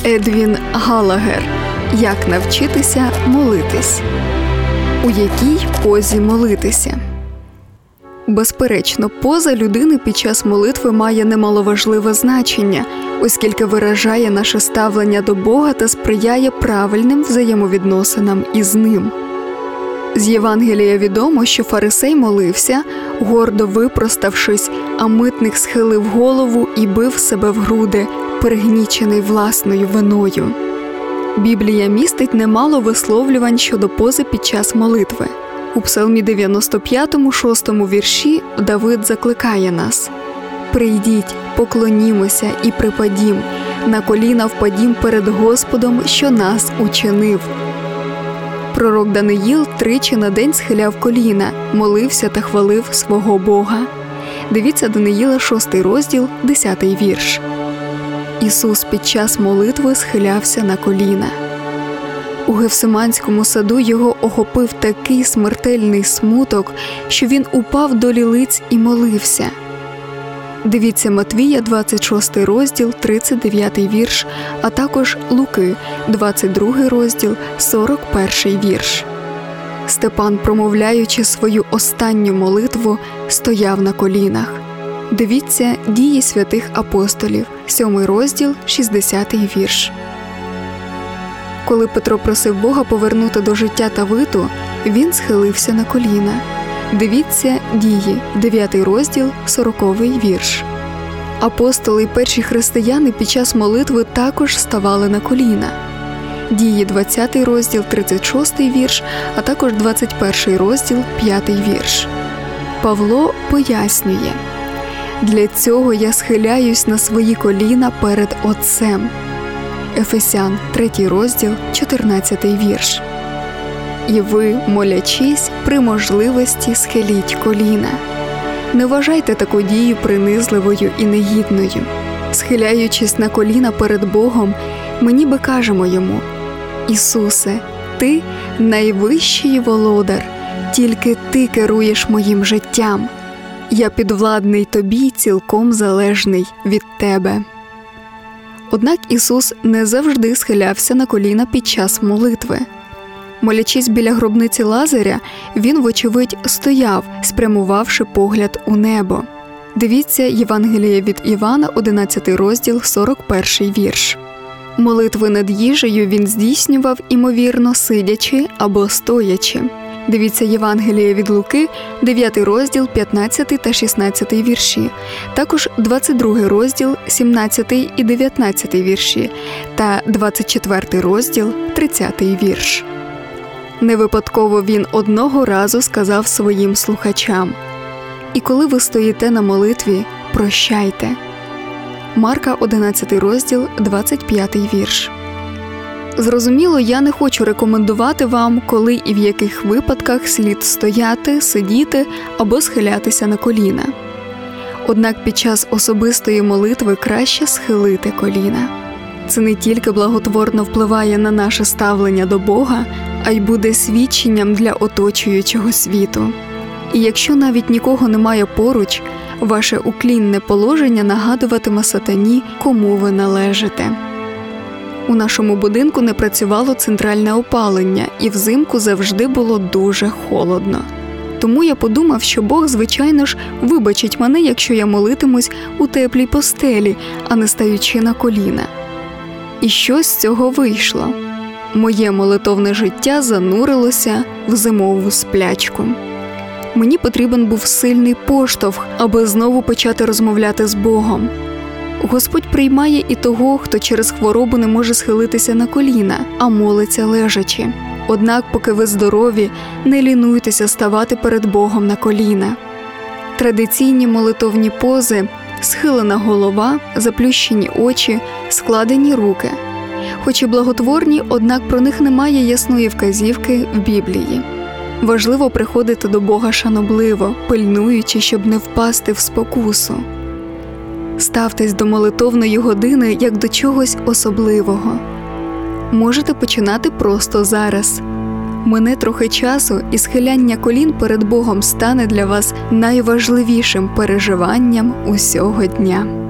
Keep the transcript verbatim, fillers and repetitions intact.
Едвін Галагер. Як навчитися молитись? У якій позі молитися? Безперечно, поза людини під час молитви має немаловажливе значення, оскільки виражає наше ставлення до Бога та сприяє правильним взаємовідносинам із Ним. З Євангелія відомо, що фарисей молився, гордо випроставшись, а митник схилив голову і бив себе в груди, пригнічений власною виною. Біблія містить немало висловлювань щодо пози під час молитви. У Псалмі дев'яносто п'ятому, шостому вірші Давид закликає нас: «Прийдіть, поклонімося і припадім, на коліна впадім перед Господом, що нас учинив». Пророк Даниїл тричі на день схиляв коліна, молився та хвалив свого Бога. Дивіться Даниїла шостий розділ, десятий вірш. Ісус під час молитви схилявся на коліна. У Гефсиманському саду його охопив такий смертельний смуток, що він упав до лілиць і молився. Дивіться Матвія двадцять шостий розділ, тридцять дев'ятий вірш, а також Луки двадцять другий розділ, сорок перший вірш. Степан, промовляючи свою останню молитву, стояв на колінах. Дивіться Дії святих апостолів, сьомий розділ, шістдесятий вірш. Коли Петро просив Бога повернути до життя Тавиту, він схилився на коліна. Дивіться Дії, дев'ятий розділ, сороковий вірш. Апостоли й перші християни під час молитви також ставали на коліна. Дії, двадцятий розділ, тридцять шостий вірш, а також двадцять перший розділ, п'ятий вірш. Павло пояснює: «Для цього я схиляюсь на свої коліна перед Отцем». Ефесян, третій розділ, чотирнадцятий вірш. «І ви, молячись, при можливості схиліть коліна». Не вважайте таку дію принизливою і негідною. Схиляючись на коліна перед Богом, ми ніби кажемо Йому: «Ісусе, Ти – найвищий володар, тільки Ти керуєш моїм життям. Я підвладний Тобі, цілком залежний від Тебе». Однак Ісус не завжди схилявся на коліна під час молитви. Молячись біля гробниці Лазаря, він, вочевидь, стояв, спрямувавши погляд у небо. Дивіться Євангеліє від Івана, одинадцятий розділ, сорок перший вірш. Молитви над їжею він здійснював, імовірно, сидячи або стоячи. Дивіться Євангеліє від Луки, дев'ятий розділ, п'ятнадцятий та шістнадцятий вірші, також двадцять другий розділ, сімнадцятий і дев'ятнадцятий вірші та двадцять четвертий розділ, тридцятий вірш. Не випадково він одного разу сказав своїм слухачам: «І коли ви стоїте на молитві, прощайте». Марка, одинадцятий розділ, двадцять п'ятий вірш. Зрозуміло, я не хочу рекомендувати вам, коли і в яких випадках слід стояти, сидіти або схилятися на коліна. Однак під час особистої молитви краще схилити коліна. Це не тільки благотворно впливає на наше ставлення до Бога, а й буде свідченням для оточуючого світу. І якщо навіть нікого немає поруч, ваше уклінне положення нагадуватиме сатані, кому ви належите. У нашому будинку не працювало центральне опалення, і взимку завжди було дуже холодно. Тому я подумав, що Бог, звичайно ж, вибачить мене, якщо я молитимусь у теплій постелі, а не стаючи на коліна. І що з цього вийшло? Моє молитовне життя занурилося в зимову сплячку. Мені потрібен був сильний поштовх, аби знову почати розмовляти з Богом. Господь приймає і того, хто через хворобу не може схилитися на коліна, а молиться лежачи. Однак, поки ви здорові, не лінуйтеся ставати перед Богом на коліна. Традиційні молитовні пози – схилена голова, заплющені очі, складені руки. Хоч і благотворні, однак про них немає ясної вказівки в Біблії. Важливо приходити до Бога шанобливо, пильнуючи, щоб не впасти в спокусу. Ставтесь до молитовної години як до чогось особливого. Можете починати просто зараз. Мине трохи часу, і схиляння колін перед Богом стане для вас найважливішим переживанням усього дня.